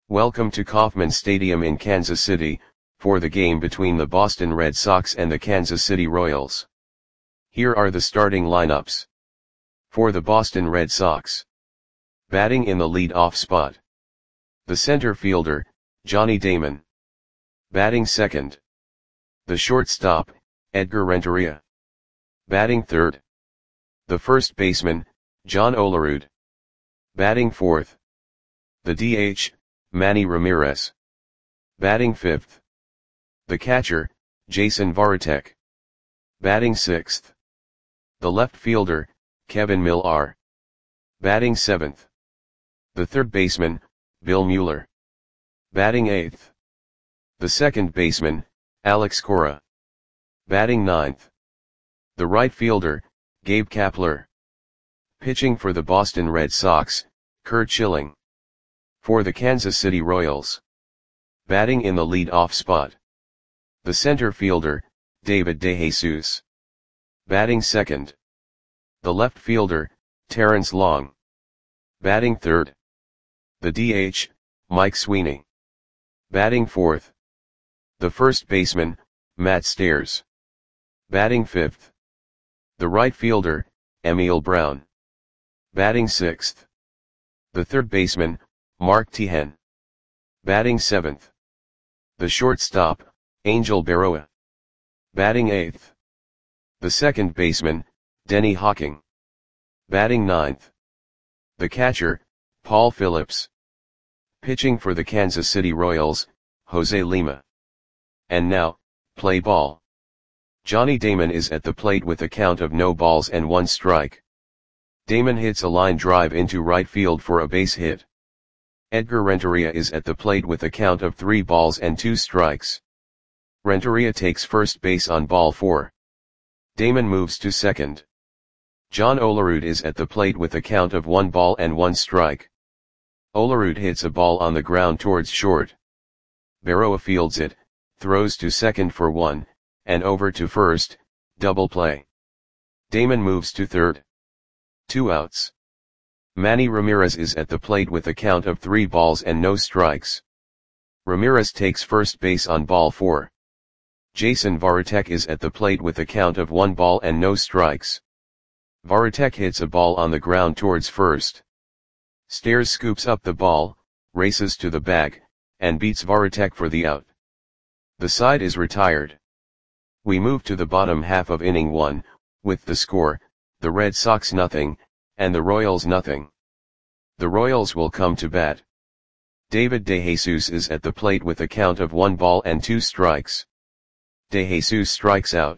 Welcome to Kauffman Stadium in Kansas City, for the game between the Boston Red Sox and the Kansas City Royals. Here are the starting lineups. For the Boston Red Sox. Batting in the lead-off spot. The center fielder, Johnny Damon. Batting second. The shortstop, Edgar Renteria. Batting third. The first baseman, John Olerud. Batting fourth. The DH, Manny Ramirez. Batting fifth. The catcher, Jason Varitek. Batting sixth. The left fielder, Kevin Millar. Batting seventh. The third baseman, Bill Mueller. Batting eighth. The second baseman, Alex Cora. Batting ninth. The right fielder, Gabe Kapler. Pitching for the Boston Red Sox, Curt Schilling. For the Kansas City Royals. Batting in the lead-off spot. The center fielder, David DeJesus. Batting second. The left fielder, Terrence Long. Batting third. The DH, Mike Sweeney. Batting fourth. The first baseman, Matt Stairs. Batting fifth. The right fielder, Emil Brown. Batting sixth. The third baseman, Mark Tehen. Batting seventh. The shortstop, Angel Berroa. Batting eighth. The second baseman, Denny Hawking. Batting ninth. The catcher, Paul Phillips. Pitching for the Kansas City Royals, Jose Lima. And now, play ball. Johnny Damon is at the plate with a count of no balls and one strike. Damon hits a line drive into right field for a base hit. Edgar Renteria is at the plate with a count of 3 balls and 2 strikes. Renteria takes first base on ball 4. Damon moves to second. John Olerud is at the plate with a count of 1 ball and 1 strike. Olerud hits a ball on the ground towards short. Berroa fields it, throws to second for 1, and over to first, double play. Damon moves to third. 2 outs. Manny Ramirez is at the plate with a count of 3 balls and no strikes. Ramirez takes first base on ball 4. Jason Varitek is at the plate with a count of 1 ball and no strikes. Varitek hits a ball on the ground towards first. Stairs scoops up the ball, races to the bag, and beats Varitek for the out. The side is retired. We move to the bottom half of inning 1, with the score, the Red Sox 0, and the Royals 0. The Royals will come to bat. David DeJesus is at the plate with a count of 1 ball and 2 strikes. DeJesus strikes out.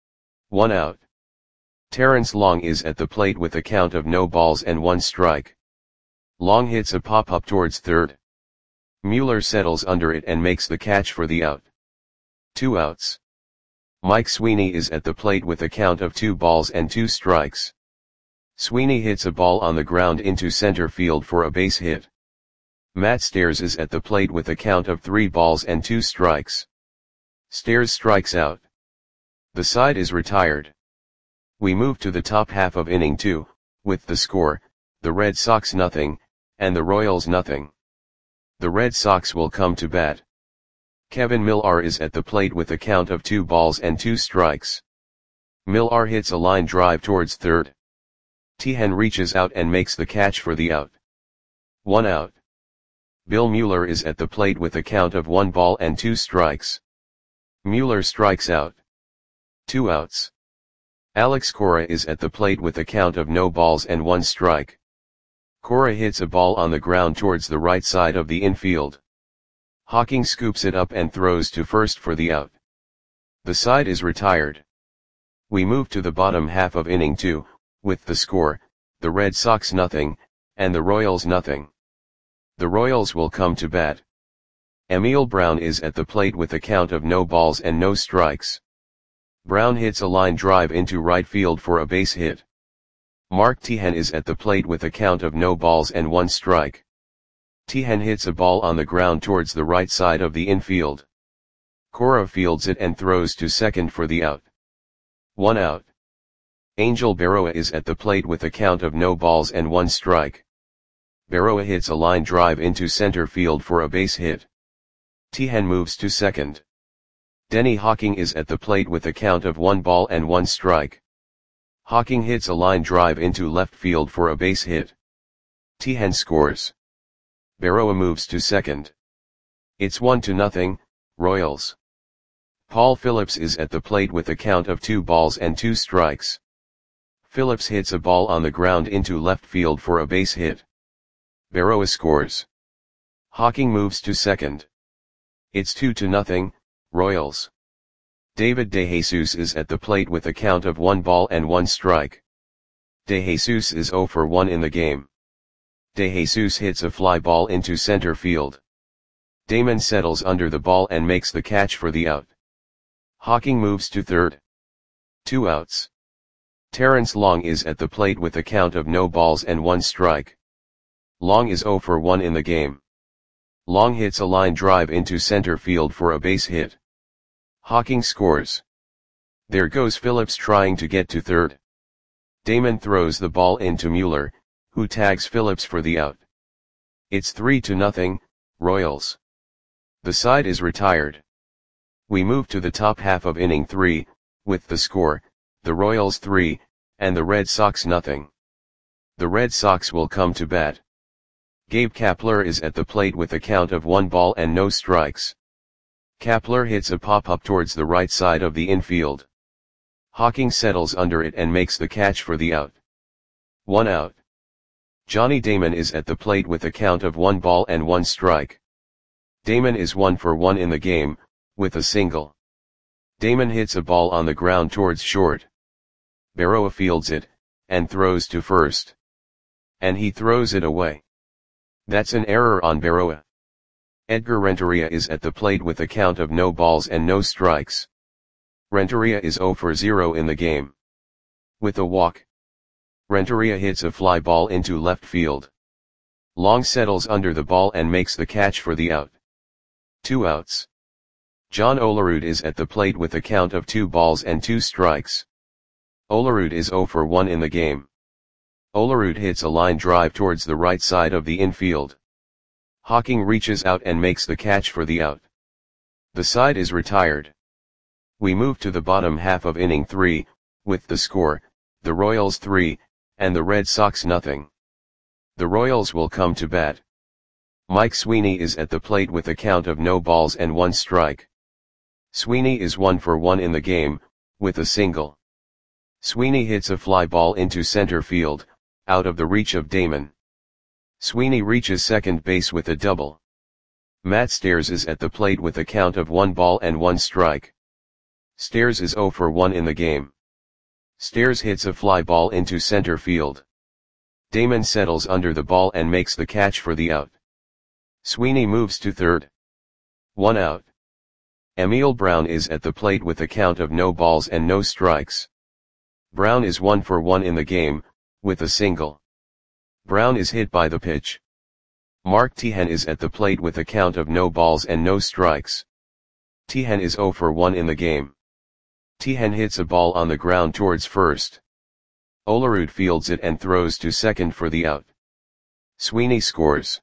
1 out. Terrence Long is at the plate with a count of no balls and 1 strike. Long hits a pop-up towards third. Mueller settles under it and makes the catch for the out. 2 outs. Mike Sweeney is at the plate with a count of 2 balls and 2 strikes. Sweeney hits a ball on the ground into center field for a base hit. Matt Stairs is at the plate with a count of 3 balls and 2 strikes. Stairs strikes out. The side is retired. We move to the top half of inning 2, with the score, the Red Sox 0, and the Royals 0. The Red Sox will come to bat. Kevin Millar is at the plate with a count of 2 balls and 2 strikes. Millar hits a line drive towards third. Tehen reaches out and makes the catch for the out. 1 out. Bill Mueller is at the plate with a count of 1 ball and 2 strikes. Mueller strikes out. 2 outs. Alex Cora is at the plate with a count of no balls and 1 strike. Cora hits a ball on the ground towards the right side of the infield. Hawking scoops it up and throws to first for the out. The side is retired. We move to the bottom half of inning 2, with the score, the Red Sox 0, and the Royals 0. The Royals will come to bat. Emil Brown is at the plate with a count of no balls and no strikes. Brown hits a line drive into right field for a base hit. Mark Tehen is at the plate with a count of no balls and 1 strike. Tehen hits a ball on the ground towards the right side of the infield. Cora fields it and throws to second for the out. 1 out. Angel Berroa is at the plate with a count of no balls and 1 strike. Berroa hits a line drive into center field for a base hit. Tehan moves to second. Denny Hawking is at the plate with a count of 1 ball and 1 strike. Hawking hits a line drive into left field for a base hit. Tehan scores. Berroa moves to second. It's 1-0, Royals. Paul Phillips is at the plate with a count of 2 balls and 2 strikes. Phillips hits a ball on the ground into left field for a base hit. Berroa scores. Hawking moves to second. It's 2-0, Royals. David DeJesus is at the plate with a count of 1 ball and 1 strike. DeJesus is 0 for 1 in the game. DeJesus hits a fly ball into center field. Damon settles under the ball and makes the catch for the out. Hawking moves to third. 2 outs. Terrence Long is at the plate with a count of no balls and 1 strike. Long is 0 for 1 in the game. Long hits a line drive into center field for a base hit. Hawking scores. There goes Phillips trying to get to third. Damon throws the ball into Mueller, who tags Phillips for the out. It's 3-0, Royals. The side is retired. We move to the top half of inning 3, with the score, the Royals 3, and the Red Sox nothing. The Red Sox will come to bat. Gabe Kapler is at the plate with a count of 1 ball and no strikes. Kapler hits a pop-up towards the right side of the infield. Hawking settles under it and makes the catch for the out. 1 out. Johnny Damon is at the plate with a count of 1 ball and 1 strike. Damon is 1 for 1 in the game, with a single. Damon hits a ball on the ground towards short. Berroa fields it, and throws to first. And he throws it away. That's an error on Berroa. Edgar Renteria is at the plate with a count of no balls and no strikes. Renteria is 0 for 0 in the game. With a walk. Renteria hits a fly ball into left field. Long settles under the ball and makes the catch for the out. 2 outs. John Olerud is at the plate with a count of 2 balls and 2 strikes. Olerud is 0 for 1 in the game. Olerud hits a line drive towards the right side of the infield. Hawking reaches out and makes the catch for the out. The side is retired. We move to the bottom half of inning 3, with the score, the Royals 3, and the Red Sox nothing. The Royals will come to bat. Mike Sweeney is at the plate with a count of no balls and 1 strike. Sweeney is 1 for 1 in the game, with a single. Sweeney hits a fly ball into center field, out of the reach of Damon. Sweeney reaches second base with a double. Matt Stairs is at the plate with a count of 1 ball and 1 strike. Stairs is 0 for 1 in the game. Stairs hits a fly ball into center field. Damon settles under the ball and makes the catch for the out. Sweeney moves to third. 1 out. Emil Brown is at the plate with a count of no balls and no strikes. Brown is 1 for 1 in the game, with a single. Brown is hit by the pitch. Mark Tehan is at the plate with a count of no balls and no strikes. Tehan is 0 for 1 in the game. Tehan hits a ball on the ground towards first. Olerud fields it and throws to second for the out. Sweeney scores.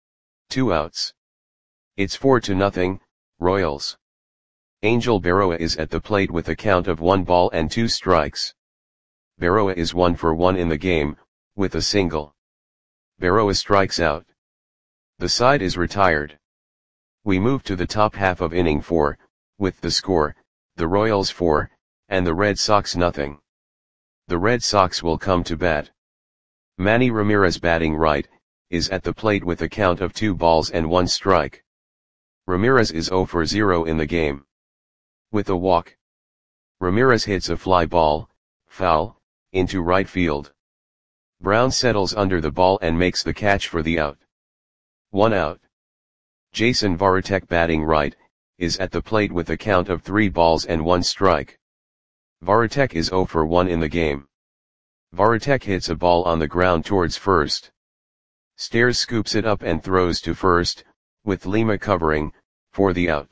2 outs. It's 4-0, Royals. Angel Berroa is at the plate with a count of 1 ball and 2 strikes. Berroa is 1 for 1 in the game, with a single. Berroa strikes out. The side is retired. We move to the top half of inning 4, with the score, the Royals 4, and the Red Sox nothing. The Red Sox will come to bat. Manny Ramirez batting right, is at the plate with a count of 2 balls and 1 strike. Ramirez is 0 for 0 in the game. With a walk. Ramirez hits a fly ball, foul, into right field. Brown settles under the ball and makes the catch for the out. 1 out. Jason Varitek batting right, is at the plate with a count of 3 balls and 1 strike. Varitek is 0 for 1 in the game. Varitek hits a ball on the ground towards first. Stairs scoops it up and throws to first, with Lima covering, for the out.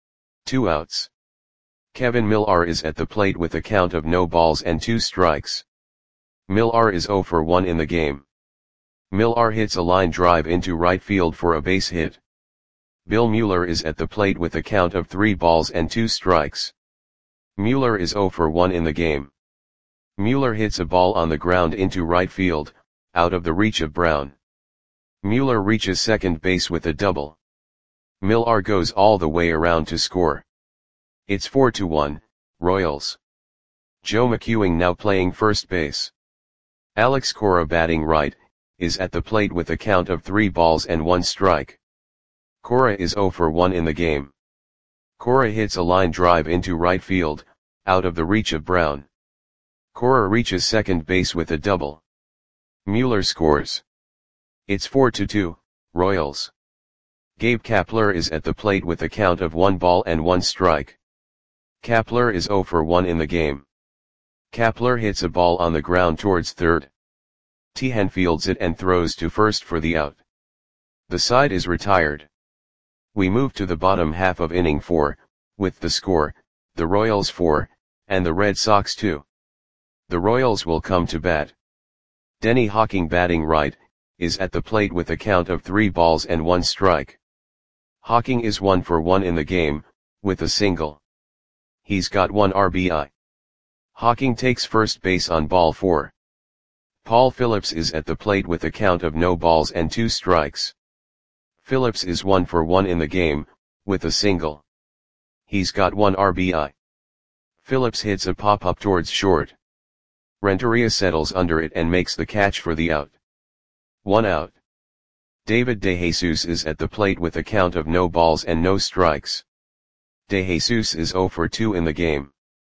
2 outs. Kevin Millar is at the plate with a count of no balls and 2 strikes. Millar is 0 for 1 in the game. Millar hits a line drive into right field for a base hit. Bill Mueller is at the plate with a count of 3 balls and 2 strikes. Mueller is 0 for 1 in the game. Mueller hits a ball on the ground into right field, out of the reach of Brown. Mueller reaches second base with a double. Millar goes all the way around to score. It's 4-1, Royals. Joe McEwing now playing first base. Alex Cora batting right, is at the plate with a count of 3 balls and 1 strike. Cora is 0 for 1 in the game. Cora hits a line drive into right field, out of the reach of Brown. Cora reaches second base with a double. Mueller scores. It's 4-2, Royals. Gabe Kapler is at the plate with a count of 1 ball and 1 strike. Kapler is 0 for 1 in the game. Kapler hits a ball on the ground towards third. Tehan fields it and throws to first for the out. The side is retired. We move to the bottom half of inning 4, with the score, the Royals 4, and the Red Sox 2. The Royals will come to bat. Denny Hawking batting right, is at the plate with a count of 3 balls and 1 strike. Hawking is 1 for 1 in the game, with a single. He's got 1 RBI. Hawking takes first base on ball 4. Paul Phillips is at the plate with a count of no balls and 2 strikes. Phillips is 1 for 1 in the game, with a single. He's got 1 RBI. Phillips hits a pop-up towards short. Renteria settles under it and makes the catch for the out. 1 out. David DeJesus is at the plate with a count of no balls and no strikes. DeJesus is 0 for 2 in the game.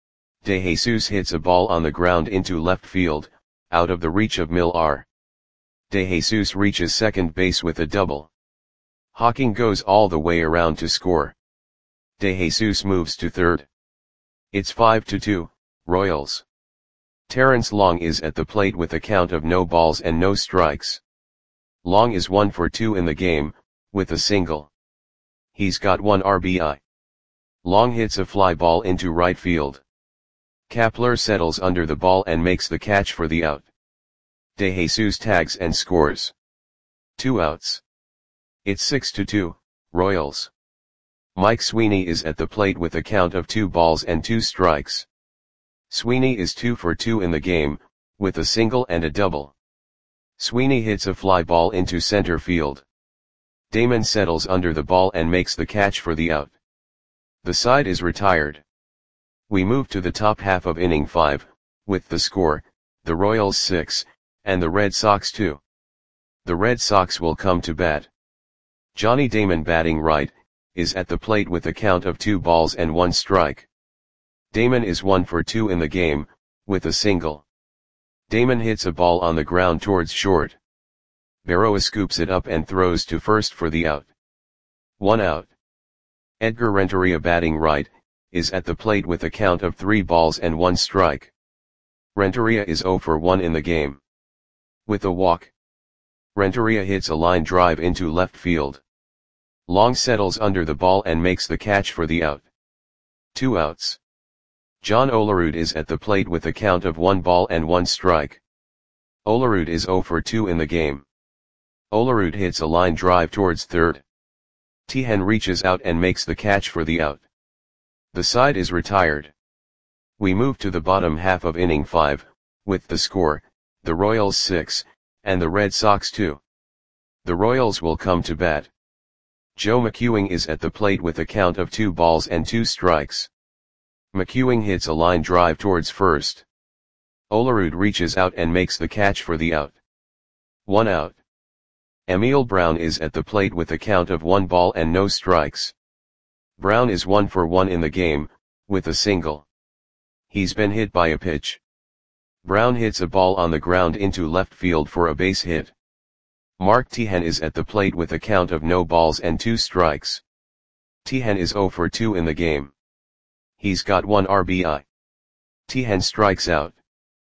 DeJesus hits a ball on the ground into left field, out of the reach of Millar. DeJesus reaches second base with a double. Hawking goes all the way around to score. DeJesus moves to third. It's 5-2, Royals. Terrence Long is at the plate with a count of no balls and no strikes. Long is 1 for 2 in the game, with a single. He's got 1 RBI. Long hits a fly ball into right field. Kapler settles under the ball and makes the catch for the out. DeJesus tags and scores. 2 outs. It's 6-2, Royals. Mike Sweeney is at the plate with a count of 2 balls and 2 strikes. Sweeney is 2 for 2 in the game, with a single and a double. Sweeney hits a fly ball into center field. Damon settles under the ball and makes the catch for the out. The side is retired. We move to the top half of inning 5, with the score, the Royals 6, and the Red Sox 2. The Red Sox will come to bat. Johnny Damon batting right, is at the plate with a count of 2 balls and 1 strike. Damon is 1 for 2 in the game, with a single. Damon hits a ball on the ground towards short. Berroa scoops it up and throws to first for the out. 1 out. Edgar Renteria batting right, is at the plate with a count of 3 balls and 1 strike. Renteria is 0 for 1 in the game. With a walk. Renteria hits a line drive into left field. Long settles under the ball and makes the catch for the out. 2 outs. John Olerud is at the plate with a count of 1 ball and 1 strike. Olerud is 0 for 2 in the game. Olerud hits a line drive towards third. Tehan reaches out and makes the catch for the out. The side is retired. We move to the bottom half of inning 5, with the score, the Royals 6, and the Red Sox 2. The Royals will come to bat. Joe McEwing is at the plate with a count of 2 balls and 2 strikes. McEwing hits a line drive towards first. Olerud reaches out and makes the catch for the out. 1 out. Emil Brown is at the plate with a count of 1 ball and no strikes. Brown is 1 for 1 in the game, with a single. He's been hit by a pitch. Brown hits a ball on the ground into left field for a base hit. Mark Tehan is at the plate with a count of no balls and 2 strikes. Tehan is 0 for 2 in the game. He's got 1 RBI. Tehan strikes out.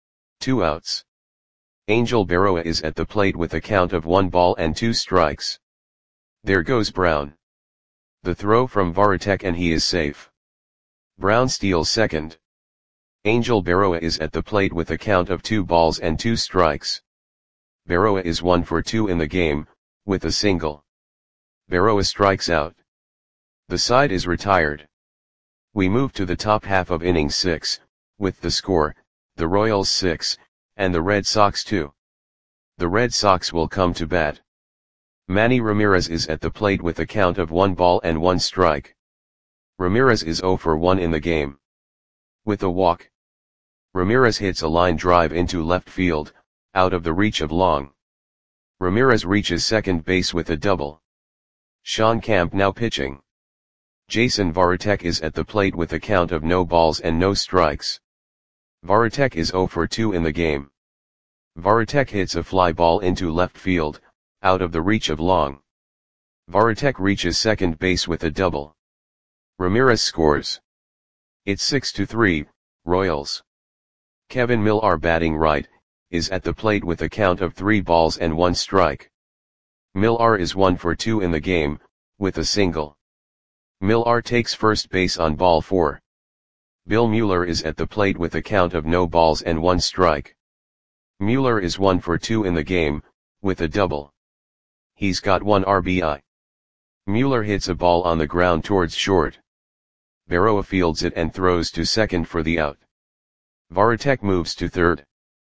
2 outs. Angel Berroa is at the plate with a count of 1 ball and 2 strikes. There goes Brown. The throw from Varitek and he is safe. Brown steals second. Angel Berroa is at the plate with a count of 2 balls and 2 strikes. Berroa is 1 for 2 in the game, with a single. Berroa strikes out. The side is retired. We move to the top half of inning 6, with the score, the Royals 6, and the Red Sox 2. The Red Sox will come to bat. Manny Ramirez is at the plate with a count of 1 ball and 1 strike. Ramirez is 0 for 1 in the game. With a walk. Ramirez hits a line drive into left field, out of the reach of Long. Ramirez reaches second base with a double. Sean Camp now pitching. Jason Varitek is at the plate with a count of no balls and no strikes. Varitek is 0 for 2 in the game. Varitek hits a fly ball into left field, out of the reach of Long. Varitek reaches second base with a double. Ramirez scores. It's 6-3, Royals. Kevin Millar, batting right, is at the plate with a count of 3 balls and 1 strike. Millar is 1 for 2 in the game, with a single. Millar takes first base on ball 4. Bill Mueller is at the plate with a count of no balls and 1 strike. Mueller is 1 for 2 in the game, with a double. He's got 1 RBI. Mueller hits a ball on the ground towards short. Berroa fields it and throws to second for the out. Varitek moves to third.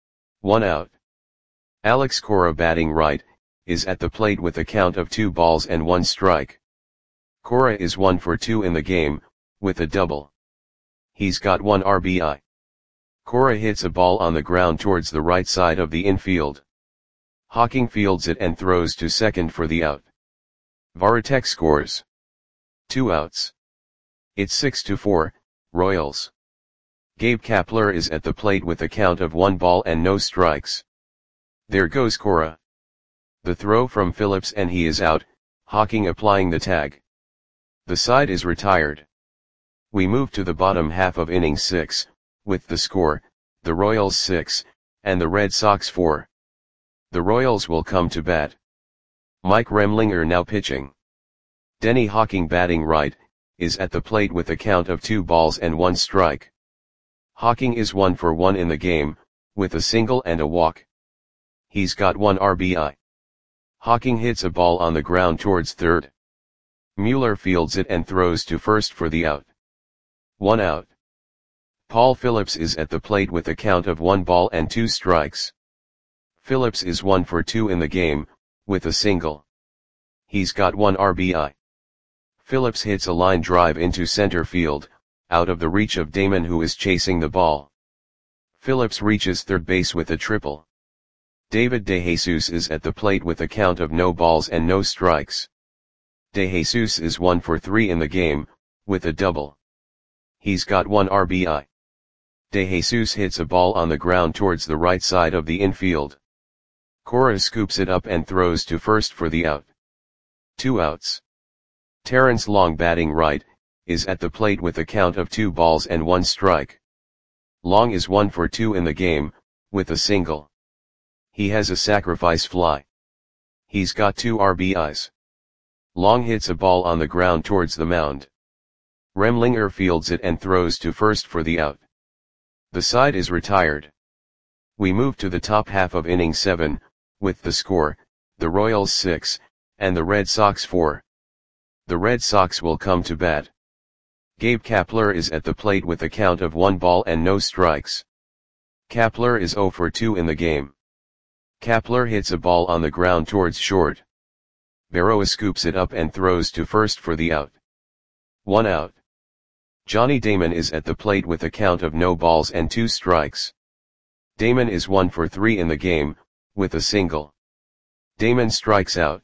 1 out. Alex Cora, batting right, is at the plate with a count of 2 balls and 1 strike. Cora is 1 for 2 in the game, with a double. He's got 1 RBI. Cora hits a ball on the ground towards the right side of the infield. Hawking fields it and throws to second for the out. Varitek scores. 2 outs. It's 6-4, Royals. Gabe Kapler is at the plate with a count of 1 ball and no strikes. There goes Cora. The throw from Phillips and he is out, Hawking applying the tag. The side is retired. We move to the bottom half of inning 6, with the score, the Royals 6, and the Red Sox 4. The Royals will come to bat. Mike Remlinger now pitching. Denny Hawking, batting right, is at the plate with a count of 2 balls and 1 strike. Hawking is 1 for 1 in the game, with a single and a walk. He's got 1 RBI. Hawking hits a ball on the ground towards third. Mueller fields it and throws to first for the out. 1 out. Paul Phillips is at the plate with a count of 1 ball and 2 strikes. Phillips is 1 for 2 in the game, with a single. He's got 1 RBI. Phillips hits a line drive into center field, out of the reach of Damon, who is chasing the ball. Phillips reaches third base with a triple. David DeJesus is at the plate with a count of no balls and no strikes. DeJesus is 1 for 3 in the game, with a double. He's got 1 RBI. DeJesus hits a ball on the ground towards the right side of the infield. Cora scoops it up and throws to first for the out. 2 outs. Terrence Long, batting right, is at the plate with a count of 2 balls and 1 strike. Long is 1 for 2 in the game, with a single. He has a sacrifice fly. He's got 2 RBIs. Long hits a ball on the ground towards the mound. Remlinger fields it and throws to first for the out. The side is retired. We move to the top half of inning 7, with the score, the Royals 6, and the Red Sox 4. The Red Sox will come to bat. Gabe Kapler is at the plate with a count of 1 ball and no strikes. Kapler is 0 for 2 in the game. Kapler hits a ball on the ground towards short. Berroa scoops it up and throws to first for the out. 1 out. Johnny Damon is at the plate with a count of no balls and 2 strikes. Damon is 1 for 3 in the game, with a single. Damon strikes out.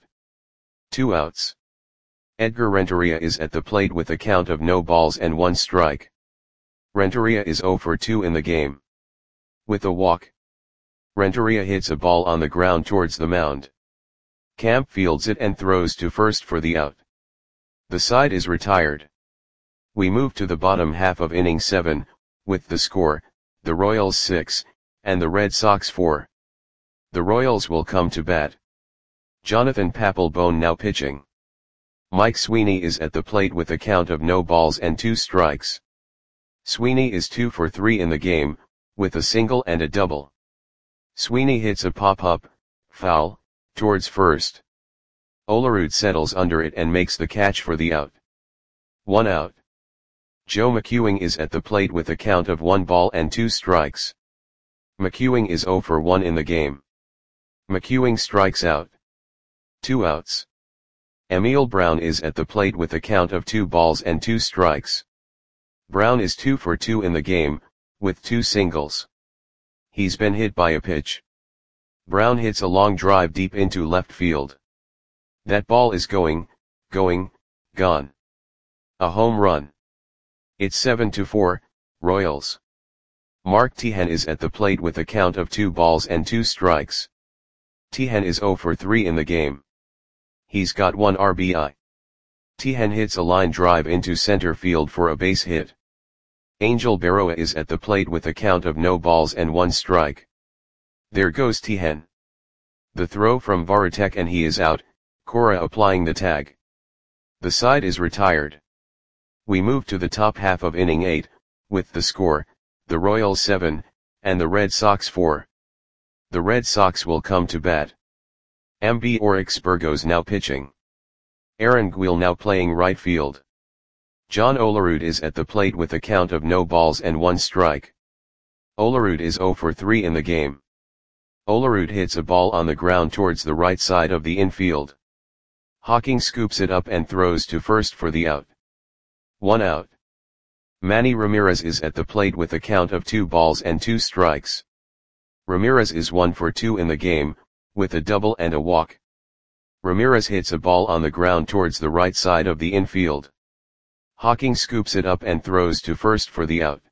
2 outs. Edgar Renteria is at the plate with a count of no balls and 1 strike. Renteria is 0 for 2 in the game. With a walk. Renteria hits a ball on the ground towards the mound. Camp fields it and throws to first for the out. The side is retired. We move to the bottom half of inning 7, with the score, the Royals 6, and the Red Sox 4. The Royals will come to bat. Jonathan Papelbon now pitching. Mike Sweeney is at the plate with a count of no balls and 2 strikes. Sweeney is 2 for 3 in the game, with a single and a double. Sweeney hits a pop-up, Foul, towards first. Olerud settles under it and makes the catch for the out. 1 out. Joe McEwing is at the plate with a count of 1 ball and 2 strikes. McEwing is 0 for 1 in the game. McEwing strikes out. 2 outs. Emil Brown is at the plate with a count of 2 balls and 2 strikes. Brown is 2 for 2 in the game, with 2 singles. He's been hit by a pitch. Brown hits a long drive deep into left field. That ball is gone. A home run. It's 7-4, Royals. Mark Teahen is at the plate with a count of 2 balls and 2 strikes. Teahen is 0 for 3 in the game. He's got 1 RBI. Teahen hits a line drive into center field for a base hit. Angel Berroa is at the plate with a count of no balls and 1 strike. There goes Teahen. The throw from Varitek and he is out, Cora applying the tag. The side is retired. We move to the top half of inning 8, with the score, the Royals 7, and the Red Sox 4. The Red Sox will come to bat. Amby Oryx Burgos now pitching. Aaron Guil now playing right field. John Olerud is at the plate with a count of no balls and 1 strike. Olerud is 0 for 3 in the game. Olerud hits a ball on the ground towards the right side of the infield. Hawking scoops it up and throws to first for the out. 1 out. Manny Ramirez is at the plate with a count of 2 balls and 2 strikes. Ramirez is 1 for 2 in the game, with a double and a walk. Ramirez hits a ball on the ground towards the right side of the infield. Hawking scoops it up and throws to first for the out.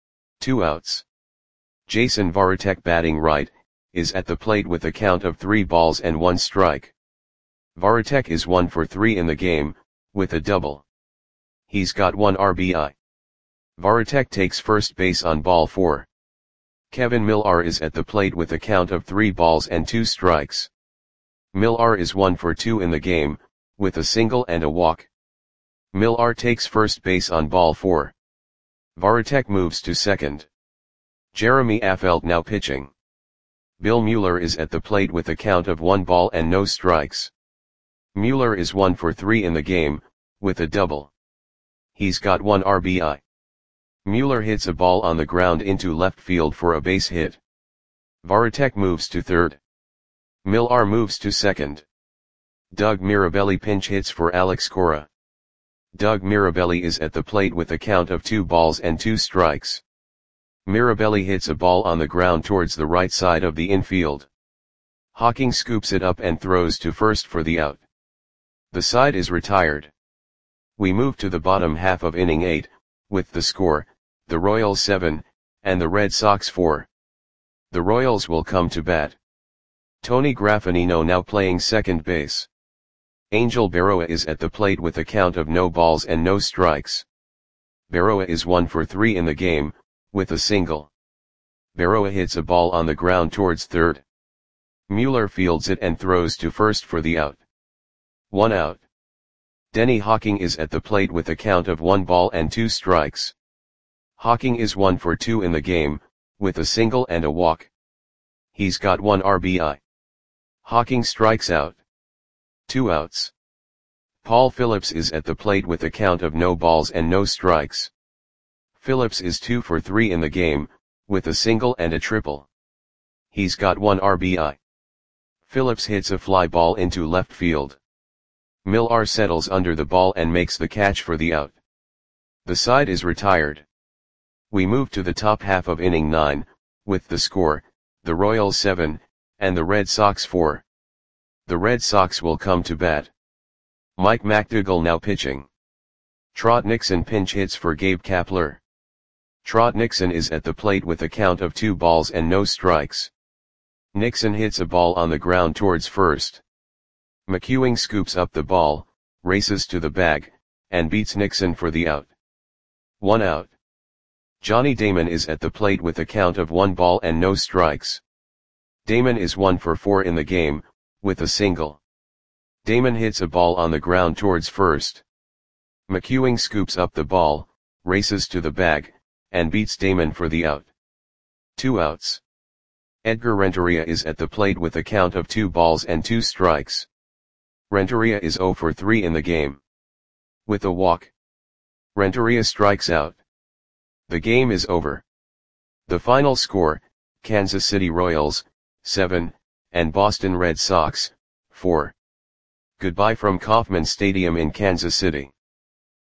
2 outs. Jason Varitek batting right, is at the plate with a count of 3 balls and 1 strike. Varitek is 1 for 3 in the game, with a double. He's got 1 RBI. Varitek takes first base on ball 4. Kevin Millar is at the plate with a count of 3 balls and 2 strikes. Millar is 1 for 2 in the game, with a single and a walk. Millar takes first base on ball 4. Varitek moves to second. Jeremy Affeldt now pitching. Bill Mueller is at the plate with a count of 1 ball and no strikes. Mueller is 1 for 3 in the game, with a double. He's got 1 RBI. Mueller hits a ball on the ground into left field for a base hit. Varitek moves to third. Millar moves to second. Doug Mirabelli pinch hits for Alex Cora. Doug Mirabelli is at the plate with a count of 2 balls and 2 strikes. Mirabelli hits a ball on the ground towards the right side of the infield. Hawking scoops it up and throws to first for the out. The side is retired. We move to the bottom half of inning 8, with the score, the Royals 7, and the Red Sox 4. The Royals will come to bat. Tony Graffinino now playing second base. Angel Berroa is at the plate with a count of no balls and no strikes. Berroa is 1 for 3 in the game, with a single. Berroa hits a ball on the ground towards third. Mueller fields it and throws to first for the out. 1 out. Denny Hawking is at the plate with a count of 1 ball and 2 strikes. Hawking is 1 for 2 in the game, with a single and a walk. He's got 1 RBI. Hawking strikes out. 2 outs. Paul Phillips is at the plate with a count of no balls and no strikes. Phillips is 2 for 3 in the game, with a single and a triple. He's got 1 RBI. Phillips hits a fly ball into left field. Millar settles under the ball and makes the catch for the out. The side is retired. We move to the top half of inning 9, with the score, the Royals 7, and the Red Sox 4. The Red Sox will come to bat. Mike McDougall now pitching. Trot Nixon pinch hits for Gabe Kapler. Trot Nixon is at the plate with a count of 2 balls and no strikes. Nixon hits a ball on the ground towards first. McEwing scoops up the ball, races to the bag, and beats Nixon for the out. 1 out. Johnny Damon is at the plate with a count of 1 ball and no strikes. Damon is 1 for 4 in the game, with a single. Damon hits a ball on the ground towards first. McEwing scoops up the ball, races to the bag, and beats Damon for the out. 2 outs. Edgar Renteria is at the plate with a count of 2 balls and 2 strikes. Renteria is 0 for 3 in the game. With a walk, Renteria strikes out. The game is over. The final score, Kansas City Royals, 7, and Boston Red Sox, 4. Goodbye from Kauffman Stadium in Kansas City.